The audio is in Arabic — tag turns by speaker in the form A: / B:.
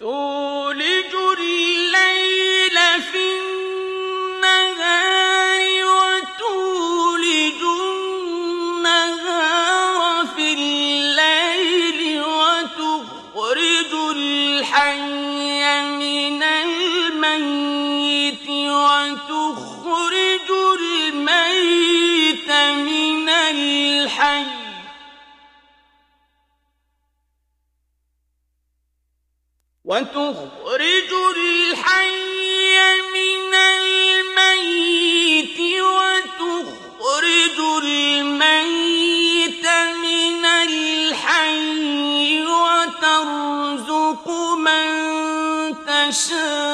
A: تولج الليل في النهار وتولج النهار في الليل وتخرج الحي من الميت وتخرج الميت من الحي وتخرج الحي من الميت وتخرج الميت من الحي وترزق من تشاء